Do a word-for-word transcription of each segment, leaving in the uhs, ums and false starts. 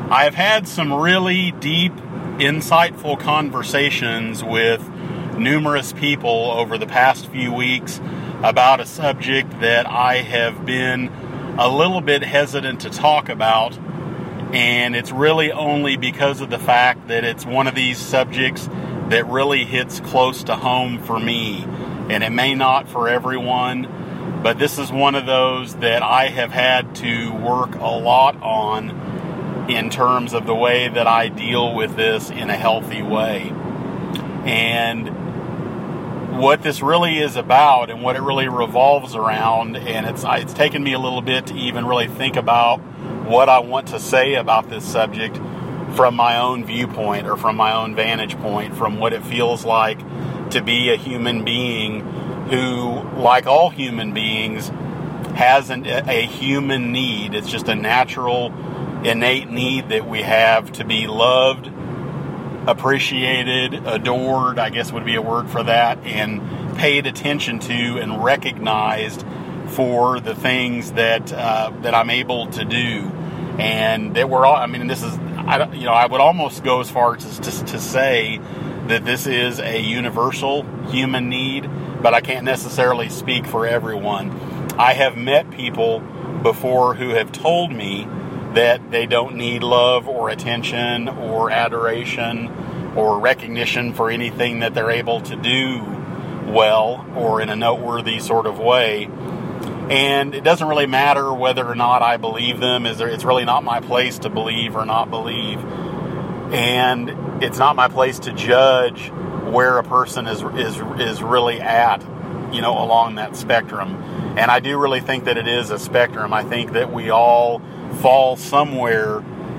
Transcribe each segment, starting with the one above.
I've had some really deep, insightful conversations with numerous people over the past few weeks about a subject that I have been a little bit hesitant to talk about, and it's really only because of the fact that it's one of these subjects that really hits close to home for me, and it may not for everyone, but this is one of those that I have had to work a lot on in terms of the way that I deal with this in a healthy way. And what this really is about and what it really revolves around, and it's it's taken me a little bit to even really think about what I want to say about this subject from my own viewpoint or from my own vantage point, from what it feels like to be a human being who, like all human beings, has an, a human need. It's just a natural, innate need that we have to be loved, appreciated, adored, I guess would be a word for that, and paid attention to and recognized for the things that uh, that I'm able to do. And that we're all, I mean, this is, I don't, you know, I would almost go as far as to, to say that this is a universal human need, but I can't necessarily speak for everyone. I have met people before who have told me that they don't need love or attention or adoration or recognition for anything that they're able to do well or in a noteworthy sort of way. And it doesn't really matter whether or not I believe them. It's really not my place to believe or not believe. And it's not my place to judge where a person is is is really at, you know, along that spectrum. And I do really think that it is a spectrum. I think that we all fall somewhere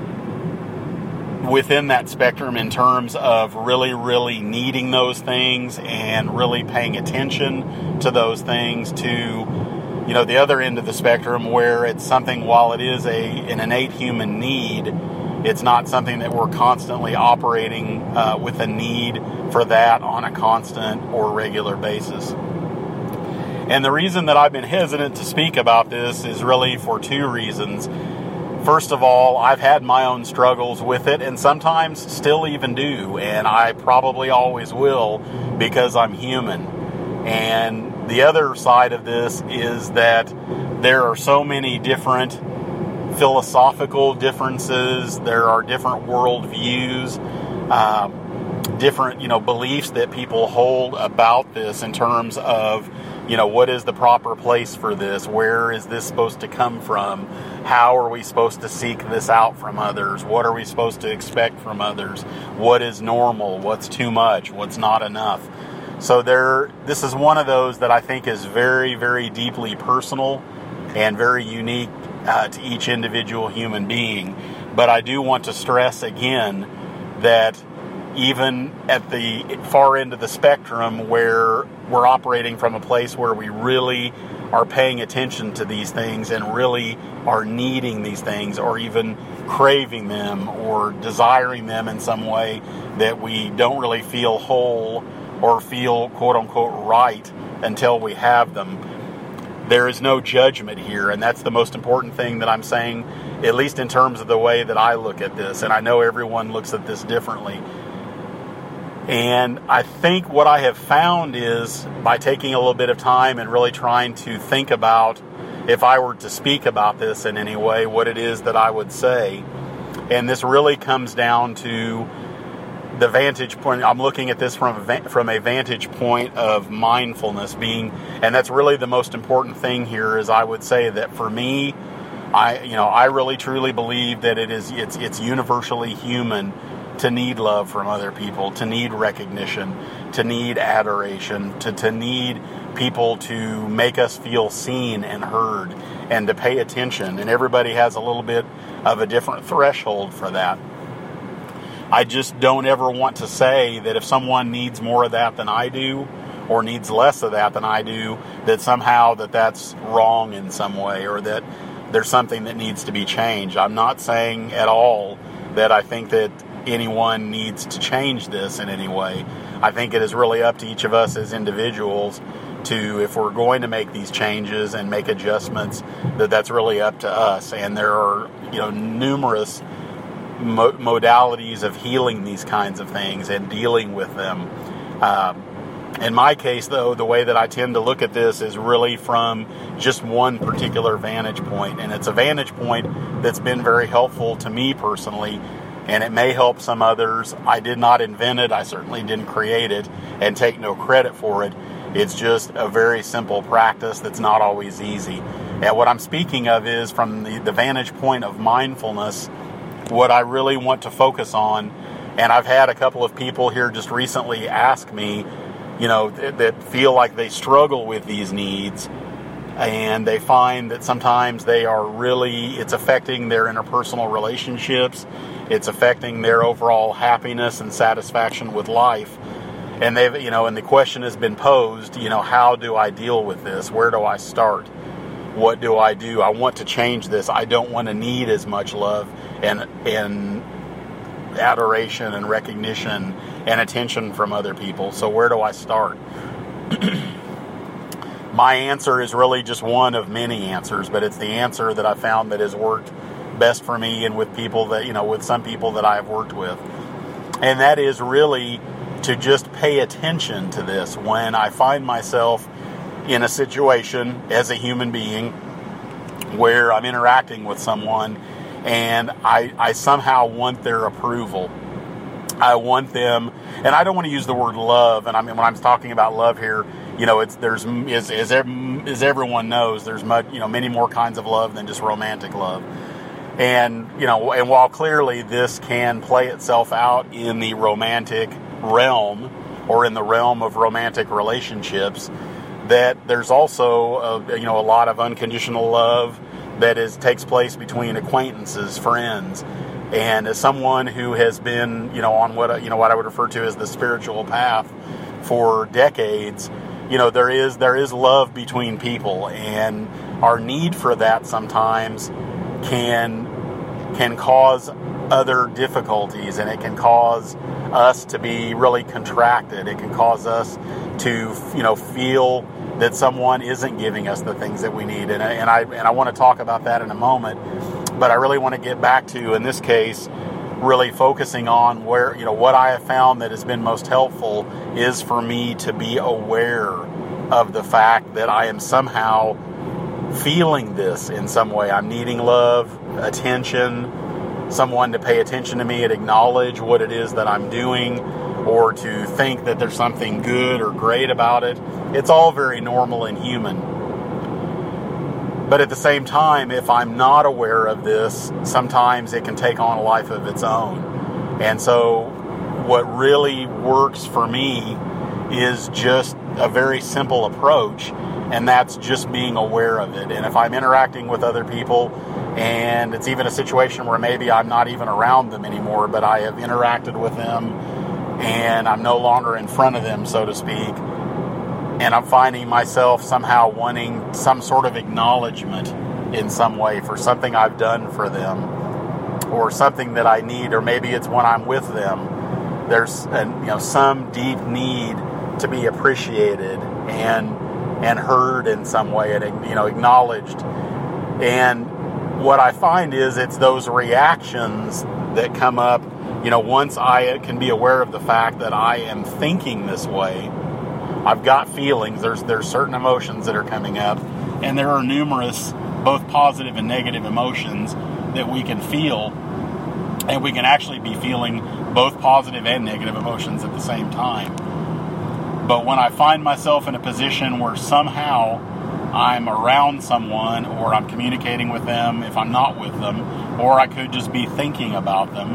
within that spectrum in terms of really, really needing those things and really paying attention to those things, to, you know, the other end of the spectrum where it's something, while it is a an innate human need, it's not something that we're constantly operating uh, with a need for that on a constant or regular basis. And the reason that I've been hesitant to speak about this is really for two reasons. First of all, I've had my own struggles with it, and sometimes still even do, and I probably always will, because I'm human. And the other side of this is that there are so many different philosophical differences, there are different worldviews, um, different, you know, beliefs that people hold about this in terms of, you know, what is the proper place for this? Where is this supposed to come from? How are we supposed to seek this out from others? What are we supposed to expect from others? What is normal? What's too much? What's not enough? So there, this is one of those that I think is very, very deeply personal and very unique uh, to each individual human being. But I do want to stress again that even at the far end of the spectrum, where we're operating from a place where we really are paying attention to these things and really are needing these things, or even craving them or desiring them in some way, that we don't really feel whole or feel quote-unquote right until we have them. There is no judgment here, and that's the most important thing that I'm saying, at least in terms of the way that I look at this. And I know everyone looks at this differently. And I think what I have found is, by taking a little bit of time and really trying to think about, if I were to speak about this in any way, what it is that I would say. And this really comes down to the vantage point. I'm looking at this from a, from a vantage point of mindfulness being, and that's really the most important thing here. Is I would say that for me, I, you know, I really truly believe that it is, it's, it's universally human to need love from other people, to need recognition, to need adoration, to, to need people to make us feel seen and heard, and to pay attention. And everybody has a little bit of a different threshold for that. I just don't ever want to say that if someone needs more of that than I do, or needs less of that than I do, that somehow that that's wrong in some way, or that there's something that needs to be changed. I'm not saying at all that I think that anyone needs to change this in any way. I think it is really up to each of us as individuals to, if we're going to make these changes and make adjustments, that that's really up to us. And there are, you know, numerous mo- modalities of healing these kinds of things and dealing with them. Um, in my case, though, the way that I tend to look at this is really from just one particular vantage point, and it's a vantage point that's been very helpful to me personally, and it may help some others. I did not invent it. I certainly didn't create it and take no credit for it. It's just a very simple practice that's not always easy. And what I'm speaking of is from the, the vantage point of mindfulness, what I really want to focus on. And I've had a couple of people here just recently ask me, you know, th- that feel like they struggle with these needs, and they find that sometimes they are really, it's affecting their interpersonal relationships, it's affecting their overall happiness and satisfaction with life. And they've, you know, and the question has been posed, you know, how do I deal with this? Where do I start? What do I do? I want to change this. I don't want to need as much love and and adoration and recognition and attention from other people. So where do I start? My answer is really just one of many answers, but it's the answer that I found that has worked best for me and with people that, you know, with some people that I have worked with. And that is really to just pay attention to this when I find myself in a situation as a human being where I'm interacting with someone and I, I somehow want their approval. I want them, and I don't want to use the word love, and I mean when I'm talking about love here, you know, it's there's as as, as everyone knows, there's much, you know, many more kinds of love than just romantic love. And, you know, and while clearly this can play itself out in the romantic realm or in the realm of romantic relationships, that there's also, a, you know, a lot of unconditional love that is takes place between acquaintances, friends. And as someone who has been, you know, on what, you know, what I would refer to as the spiritual path for decades, you know, there is, there is love between people, and our need for that sometimes can, can cause other difficulties, and it can cause us to be really contracted. It can cause us to, you know, feel that someone isn't giving us the things that we need. And, and I, and I want to talk about that in a moment. But I really want to get back to, in this case, really focusing on where, you know, what I have found that has been most helpful is for me to be aware of the fact that I am somehow feeling this in some way. I'm needing love, attention, someone to pay attention to me and acknowledge what it is that I'm doing, or to think that there's something good or great about it. It's all very normal and human. But at the same time, if I'm not aware of this, sometimes it can take on a life of its own. And so what really works for me is just a very simple approach, and that's just being aware of it. And if I'm interacting with other people, and it's even a situation where maybe I'm not even around them anymore, but I have interacted with them, and I'm no longer in front of them, so to speak, and I'm finding myself somehow wanting some sort of acknowledgement in some way for something I've done for them, or something that I need, or maybe it's when I'm with them. There's a, you know, some deep need to be appreciated and and heard in some way, and, you know, acknowledged. And what I find is it's those reactions that come up, you know, once I can be aware of the fact that I am thinking this way. I've got feelings, there's there's certain emotions that are coming up, and there are numerous, both positive and negative emotions that we can feel, and we can actually be feeling both positive and negative emotions at the same time. But when I find myself in a position where somehow I'm around someone, or I'm communicating with them if I'm not with them, or I could just be thinking about them,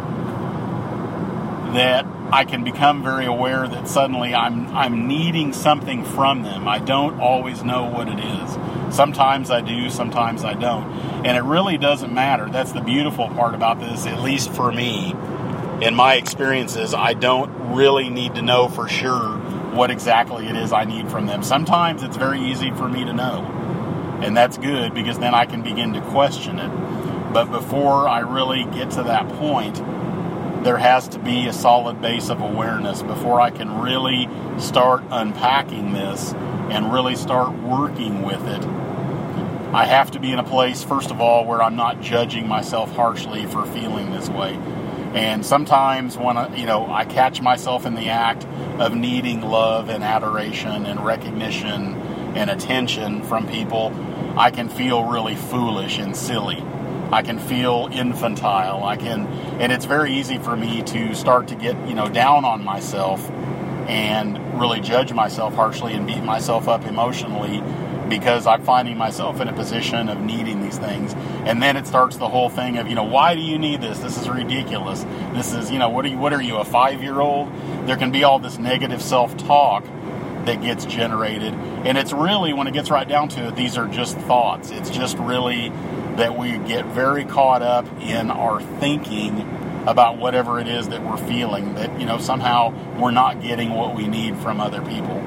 that I can become very aware that suddenly I'm I'm needing something from them. I don't always know what it is. Sometimes I do, sometimes I don't. And it really doesn't matter. That's the beautiful part about this, at least for me. In my experiences, I don't really need to know for sure what exactly it is I need from them. Sometimes it's very easy for me to know. And that's good, because then I can begin to question it. But before I really get to that point, there has to be a solid base of awareness before I can really start unpacking this and really start working with it. I have to be in a place, first of all, where I'm not judging myself harshly for feeling this way. And sometimes when I, you know, I catch myself in the act of needing love and adoration and recognition and attention from people, I can feel really foolish and silly. I can feel infantile. I can, and it's very easy for me to start to get, you know, down on myself and really judge myself harshly and beat myself up emotionally because I'm finding myself in a position of needing these things. And then it starts the whole thing of, you know, why do you need this? This is ridiculous. This is, you know, what are you, what are you, a five-year-old? There can be all this negative self-talk that gets generated. And it's really, when it gets right down to it, these are just thoughts. It's just really that we get very caught up in our thinking about whatever it is that we're feeling, that, you know, somehow we're not getting what we need from other people.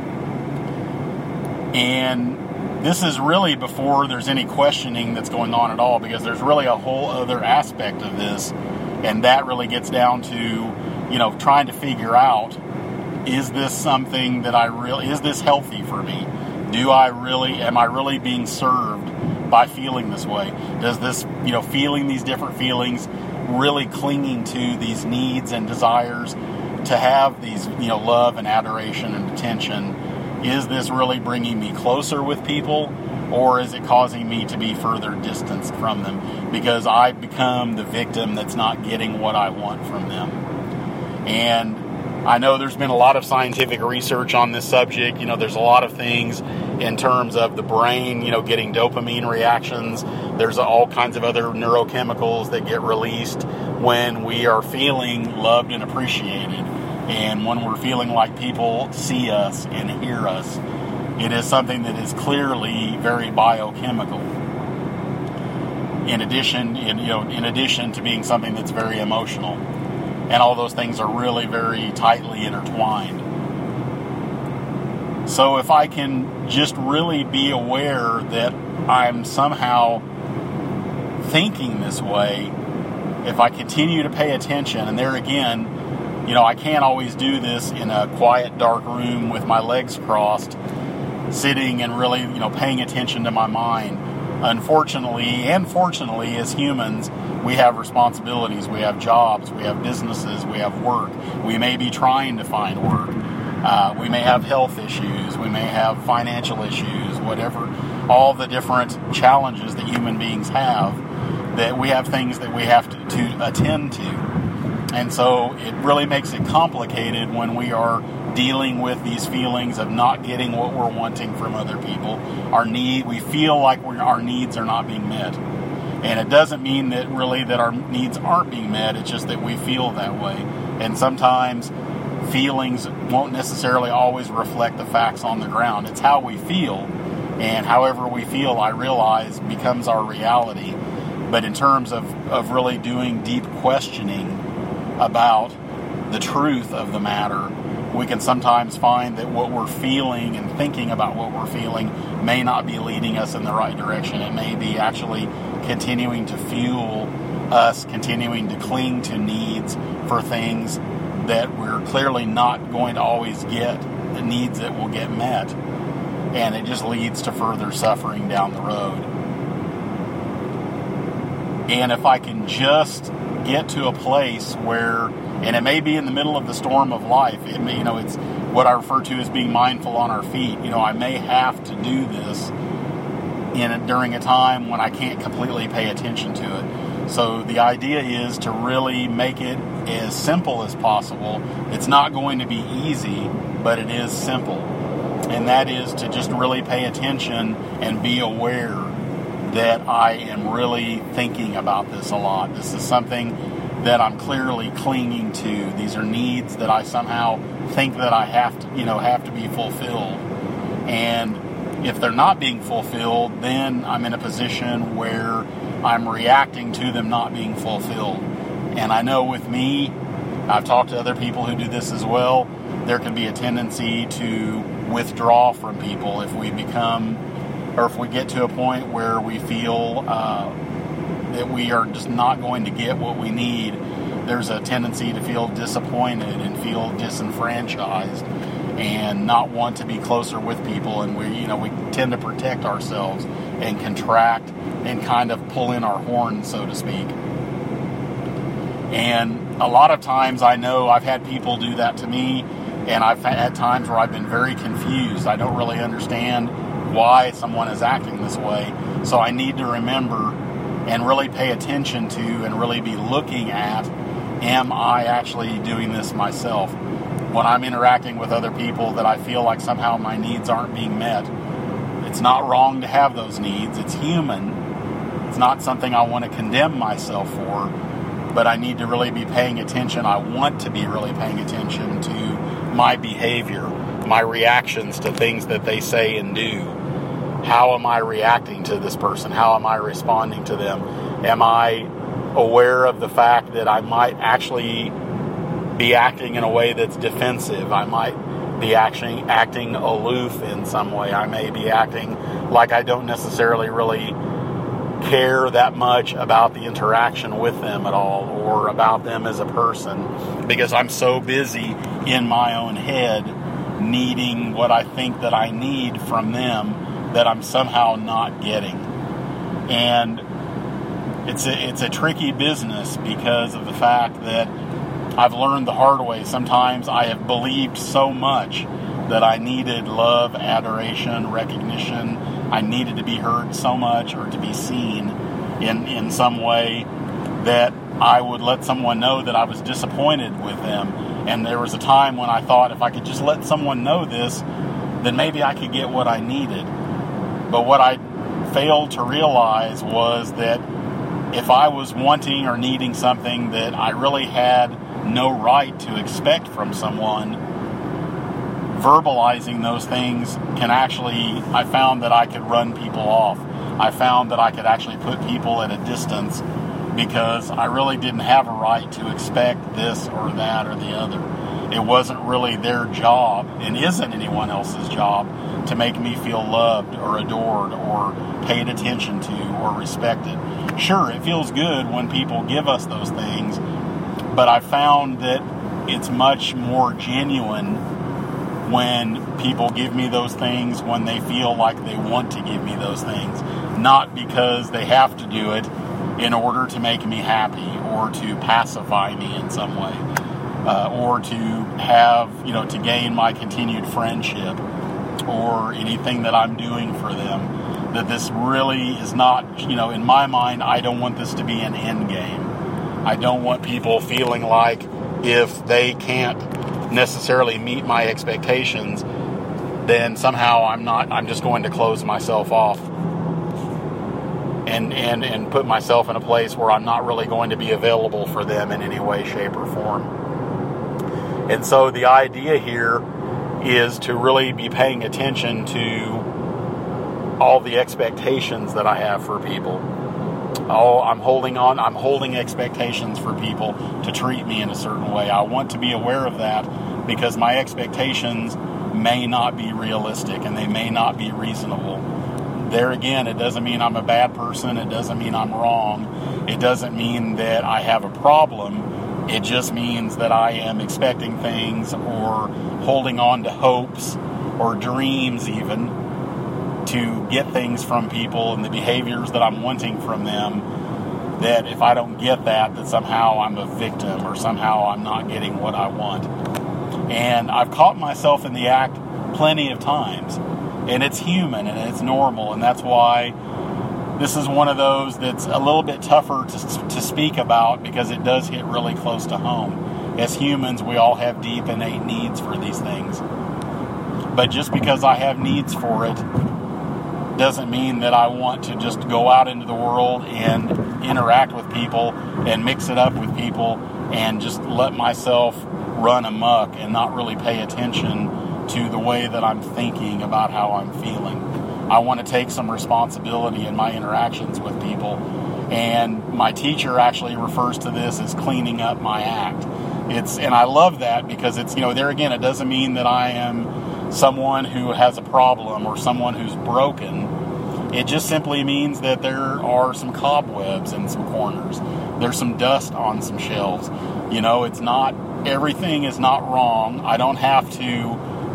And this is really before there's any questioning that's going on at all, because there's really a whole other aspect of this, and that really gets down to, you know, trying to figure out, is this something that I really, is this healthy for me? Do I really, am I really being served by feeling this way? Does this, you know, feeling these different feelings, really clinging to these needs and desires to have these, you know, love and adoration and attention, is this really bringing me closer with people, or is it causing me to be further distanced from them because I become the victim that's not getting what I want from them? And I know there's been a lot of scientific research on this subject. You know, there's a lot of things in terms of the brain, you know, getting dopamine reactions. There's all kinds of other neurochemicals that get released when we are feeling loved and appreciated. And when we're feeling like people see us and hear us, it is something that is clearly very biochemical. In addition, in, you know, in addition to being something that's very emotional, and all those things are really very tightly intertwined. So if I can just really be aware that I'm somehow thinking this way, if I continue to pay attention, and there again, you know, I can't always do this in a quiet, dark room with my legs crossed, sitting and really, you know, paying attention to my mind. Unfortunately, and fortunately, as humans, we have responsibilities. We have jobs. We have businesses. We have work. We may be trying to find work. Uh, we may have health issues. We may have financial issues, whatever. All the different challenges that human beings have, that we have things that we have to, to attend to. And so it really makes it complicated when we are dealing with these feelings of not getting what we're wanting from other people. Our need, we feel like we're, our needs are not being met. And it doesn't mean that really that our needs aren't being met. It's just that we feel that way. And sometimes feelings won't necessarily always reflect the facts on the ground. It's how we feel. And however we feel, I realize, becomes our reality. But in terms of, of really doing deep questioning about the truth of the matter, we can sometimes find that what we're feeling and thinking about what we're feeling may not be leading us in the right direction. It may be actually continuing to fuel us, continuing to cling to needs for things that we're clearly not going to always get, the needs that will get met. And it just leads to further suffering down the road. And if I can just get to a place where, and it may be in the middle of the storm of life, it may, you know, it's what I refer to as being mindful on our feet. You know, I may have to do this in a, during a time when I can't completely pay attention to it. So the idea is to really make it as simple as possible. It's not going to be easy, but it is simple. And that is to just really pay attention and be aware that I am really thinking about this a lot. This is something that I'm clearly clinging to. These are needs that I somehow think that I have to, you know, have to be fulfilled. And if they're not being fulfilled, then I'm in a position where I'm reacting to them not being fulfilled. And I know with me, I've talked to other people who do this as well, there can be a tendency to withdraw from people if we become, or if we get to a point where we feel uh, that we are just not going to get what we need. There's a tendency to feel disappointed and feel disenfranchised. and not want to be closer with people, and we, you know, we tend to protect ourselves and contract and kind of pull in our horn, so to speak. And a lot of times I know I've had people do that to me, and I've had times where I've been very confused. I don't really understand why someone is acting this way. So I need to remember and really pay attention to and really be looking at, am I actually doing this myself? When I'm interacting with other people that I feel like somehow my needs aren't being met, it's not wrong to have those needs. It's human. It's not something I want to condemn myself for, but I need to really be paying attention. I want to be really paying attention to my behavior, my reactions to things that they say and do. How am I reacting to this person? How am I responding to them? Am I aware of the fact that I might actually be acting in a way that's defensive? I might be actually acting aloof in some way. I may be acting like I don't necessarily really care that much about the interaction with them at all, or about them as a person, because I'm so busy in my own head needing what I think that I need from them that I'm somehow not getting. And it's a, it's a tricky business because of the fact that I've learned the hard way. Sometimes I have believed so much that I needed love, adoration, recognition. I needed to be heard so much, or to be seen in, in some way, that I would let someone know that I was disappointed with them. And there was a time when I thought, if I could just let someone know this, then maybe I could get what I needed. But what I failed to realize was that if I was wanting or needing something that I really had no right to expect from someone, verbalizing those things can actually, I found that I could run people off. I found that I could actually put people at a distance because I really didn't have a right to expect this or that or the other. It wasn't really their job, and isn't anyone else's job, to make me feel loved or adored or paid attention to or respected. Sure, it feels good when people give us those things, but I found that it's much more genuine when people give me those things when they feel like they want to give me those things, not because they have to do it in order to make me happy or to pacify me in some way, uh, or to have, you know, to gain my continued friendship or anything that I'm doing for them. That this really is not, you know, in my mind, I don't want this to be an end game. I don't want people feeling like if they can't necessarily meet my expectations, then somehow I'm not, I'm just going to close myself off and, and, and put myself in a place where I'm not really going to be available for them in any way, shape, or form. And so the idea here is to really be paying attention to all the expectations that I have for people. Oh, I'm holding on, I'm holding expectations for people to treat me in a certain way. I want to be aware of that because my expectations may not be realistic and they may not be reasonable. There again, it doesn't mean I'm a bad person. It doesn't mean I'm wrong. It doesn't mean that I have a problem. It just means that I am expecting things or holding on to hopes or dreams even to get things from people and the behaviors that I'm wanting from them, that if I don't get that, that somehow I'm a victim or somehow I'm not getting what I want. And I've caught myself in the act plenty of times, and it's human and it's normal, and that's why this is one of those that's a little bit tougher to, to speak about because it does hit really close to home. As humans, we all have deep innate needs for these things. But just because I have needs for it doesn't mean that I want to just go out into the world and interact with people and mix it up with people and just let myself run amok and not really pay attention to the way that I'm thinking about how I'm feeling. I want to take some responsibility in my interactions with people, and my teacher actually refers to this as cleaning up my act. It's, and I love that because it's, you know, there again, it doesn't mean that I am someone who has a problem or someone who's broken. It just simply means that there are some cobwebs in some corners. There's some dust on some shelves. You know, it's not, everything is not wrong. I don't have to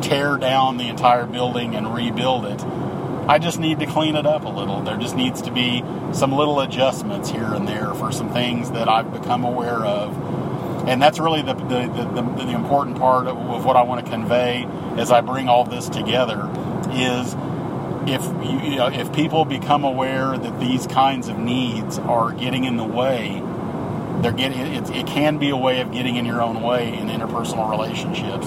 tear down the entire building and rebuild it. I just need to clean it up a little. There just needs to be some little adjustments here and there for some things that I've become aware of. And that's really the the, the, the, the important part of, of what I want to convey as I bring all this together is if you, you know, if people become aware that these kinds of needs are getting in the way, they're getting it, it can be a way of getting in your own way in interpersonal relationships.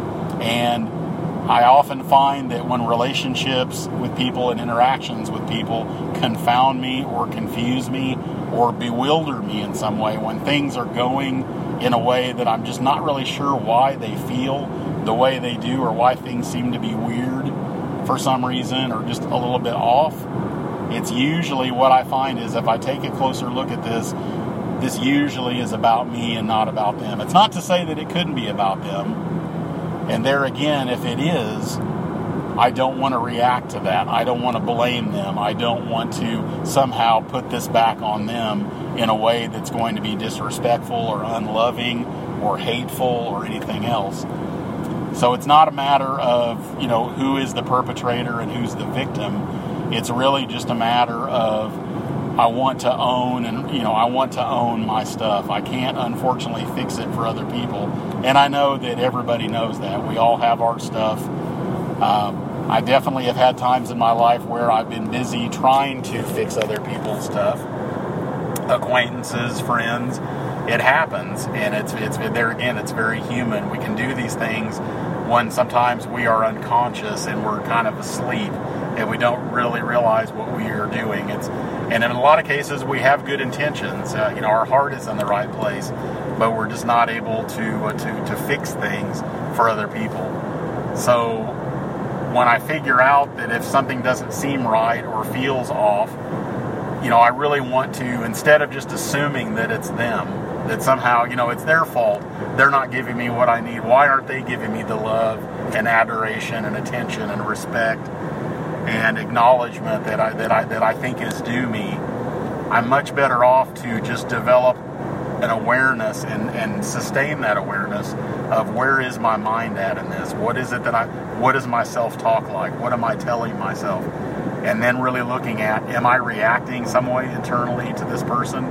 And I often find that when relationships with people and interactions with people confound me or confuse me or bewilder me in some way, when things are going in a way that I'm just not really sure why they feel the way they do or why things seem to be weird for some reason or just a little bit off, it's usually what I find is if I take a closer look at this, this usually is about me and not about them. It's not to say that it couldn't be about them. And there again, if it is, I don't want to react to that. I don't want to blame them. I don't want to somehow put this back on them in a way that's going to be disrespectful or unloving or hateful or anything else. So it's not a matter of, you know, who is the perpetrator and who's the victim. It's really just a matter of I want to own and, you know, I want to own my stuff. I can't, unfortunately, fix it for other people. And I know that everybody knows that. We all have our stuff. Um, I definitely have had times in my life where I've been busy trying to fix other people's stuff. Acquaintances, friends. It happens. And it's, it's there again, it's very human. We can do these things when sometimes we are unconscious and we're kind of asleep and we don't really realize what we are doing. It's And in a lot of cases, we have good intentions. Uh, you know, our heart is in the right place, but we're just not able to uh, to to fix things for other people. So when I figure out that if something doesn't seem right or feels off, you know, I really want to, instead of just assuming that it's them, that somehow, you know, it's their fault, they're not giving me what I need. Why aren't they giving me the love and adoration and attention and respect and acknowledgement that I that I that I think is due me? I'm much better off to just develop an awareness and, and sustain that awareness of where is my mind at in this? What is it that I what is my self-talk like? What am I telling myself? And then really looking at, am I reacting some way internally to this person?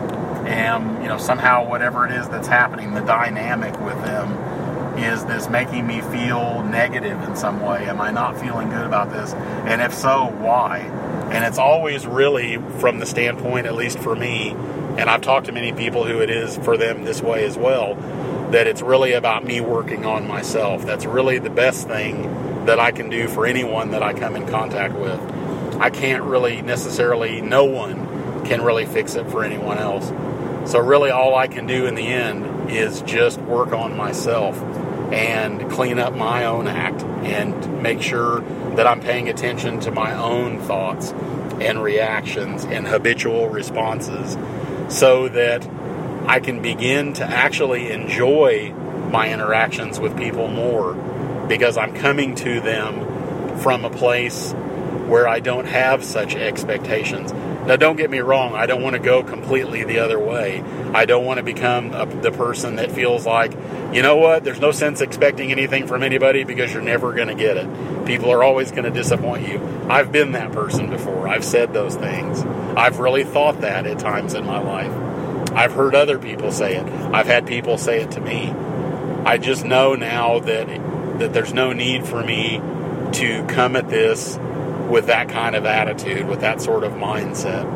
Am, you know, somehow whatever it is that's happening, the dynamic with them, is this making me feel negative in some way? Am I not feeling good about this? And if so, why? And it's always really from the standpoint, at least for me, and I've talked to many people who it is for them this way as well, that it's really about me working on myself. That's really the best thing that I can do for anyone that I come in contact with. I can't really necessarily, no one can really fix it for anyone else. So really all I can do in the end is just work on myself and clean up my own act and make sure that I'm paying attention to my own thoughts and reactions and habitual responses so that I can begin to actually enjoy my interactions with people more because I'm coming to them from a place where I don't have such expectations. Now, don't get me wrong. I don't want to go completely the other way. I don't want to become a, the person that feels like, you know what, there's no sense expecting anything from anybody because you're never going to get it. People are always going to disappoint you. I've been that person before. I've said those things. I've really thought that at times in my life. I've heard other people say it. I've had people say it to me. I just know now that that there's no need for me to come at this with that kind of attitude, with that sort of mindset.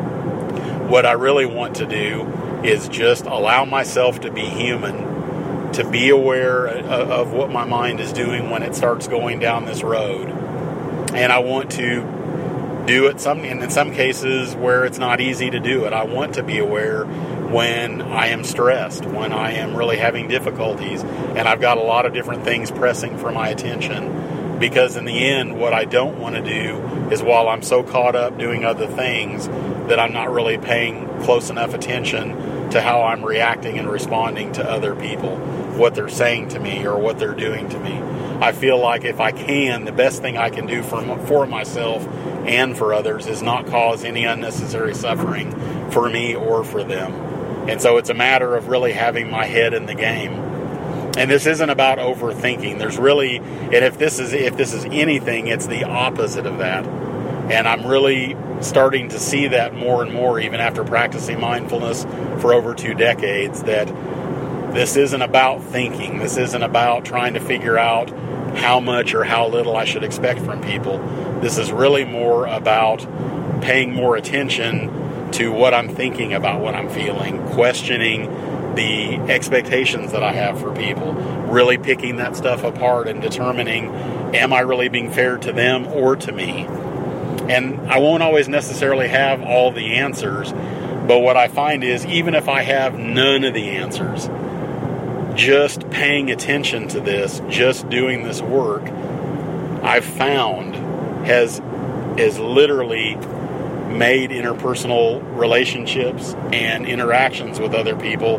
What I really want to do is just allow myself to be human, to be aware of what my mind is doing when it starts going down this road. And I want to do it some, and in some cases where it's not easy to do it. I want to be aware when I am stressed, when I am really having difficulties, and I've got a lot of different things pressing for my attention. Because in the end, what I don't want to do is while I'm so caught up doing other things that I'm not really paying close enough attention to how I'm reacting and responding to other people, what they're saying to me or what they're doing to me. I feel like if I can, the best thing I can do for, for myself and for others is not cause any unnecessary suffering for me or for them. And so it's a matter of really having my head in the game. And this isn't about overthinking. There's really, and if this is if this is anything, it's the opposite of that. And I'm really starting to see that more and more, even after practicing mindfulness for over two decades, that this isn't about thinking. This isn't about trying to figure out how much or how little I should expect from people. This is really more about paying more attention to what I'm thinking about, what I'm feeling, questioning the expectations that I have for people, really picking that stuff apart and determining, am I really being fair to them or to me? And I won't always necessarily have all the answers, but what I find is, even if I have none of the answers, just paying attention to this, just doing this work, I've found has, has literally made interpersonal relationships and interactions with other people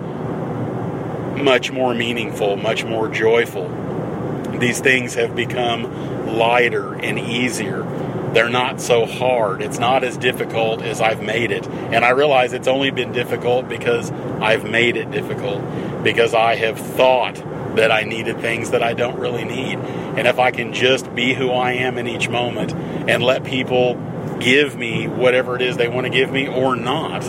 much more meaningful, much more joyful. These things have become lighter and easier. They're not so hard. It's not as difficult as I've made it. And I realize it's only been difficult because I've made it difficult, because I have thought that I needed things that I don't really need. And if I can just be who I am in each moment and let people give me whatever it is they want to give me or not,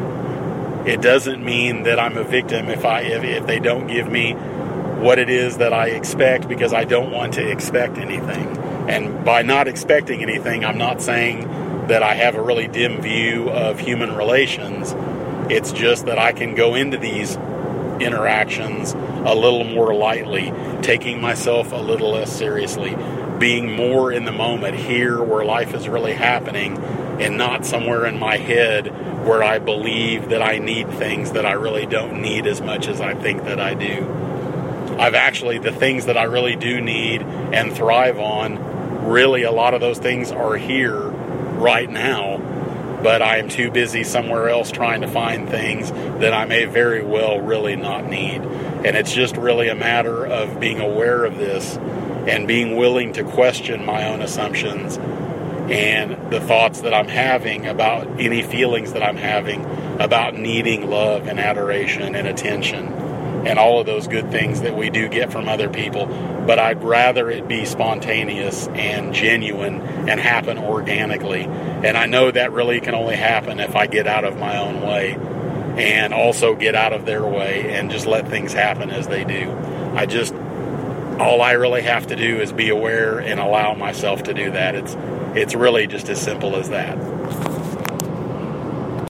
it doesn't mean that I'm a victim if I if, if they don't give me what it is that I expect, because I don't want to expect anything. And by not expecting anything, I'm not saying that I have a really dim view of human relations. It's just that I can go into these interactions a little more lightly, taking myself a little less seriously, being more in the moment, here where life is really happening, and not somewhere in my head where I believe that I need things that I really don't need as much as I think that I do. I've actually, the things that I really do need and thrive on, really a lot of those things are here right now, but I am too busy somewhere else trying to find things that I may very well really not need. And it's just really a matter of being aware of this and being willing to question my own assumptions and the thoughts that I'm having about any feelings that I'm having about needing love and adoration and attention and all of those good things that we do get from other people. But I'd rather it be spontaneous and genuine and happen organically. And I know that really can only happen if I get out of my own way and also get out of their way and just let things happen as they do. I just, all I really have to do is be aware and allow myself to do that. It's, it's really just as simple as that.